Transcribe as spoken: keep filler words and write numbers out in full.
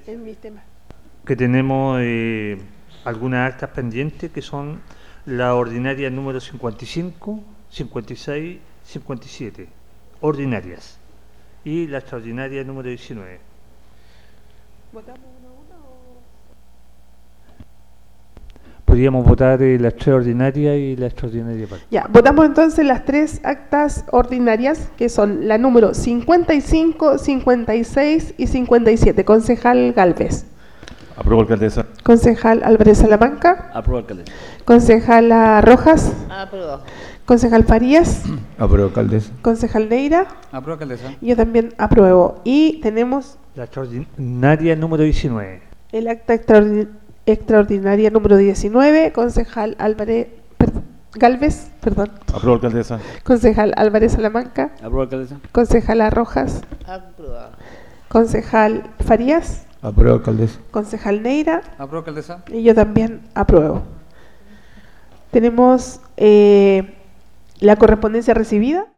en mis temas. Que tenemos eh, algunas actas pendientes que son la ordinaria número cincuenta y cinco, cincuenta y seis, cincuenta y siete, ordinarias, y la extraordinaria número diecinueve. ¿Votamos uno a uno o...? Podríamos votar eh, la extraordinaria y la extraordinaria parte. Ya, votamos entonces las tres actas ordinarias, que son la número cincuenta y cinco, cincuenta y seis y cincuenta y siete. Concejal Galvez. Apruebo, alcaldesa. Concejal Álvarez Salamanca. Apruebo, alcaldesa. Concejala Rojas. Apruebo. Concejal Farías. Apruebo, alcaldesa. Concejal Neira. Apruebo, alcaldesa. Yo también apruebo. Y tenemos La extraordinaria número diecinueve. el acta extraordi- extraordinaria número diecinueve. Concejal Álvarez per- Galvez, perdón. Apruebo, alcaldesa. Concejal Álvarez Salamanca. Apruebo, alcaldesa. Concejala Rojas. Apruebo. Concejal Farías. Apruebo, alcaldesa. Concejal Neira. Apruebo, alcaldesa. Y yo también apruebo. Tenemos eh, la correspondencia recibida.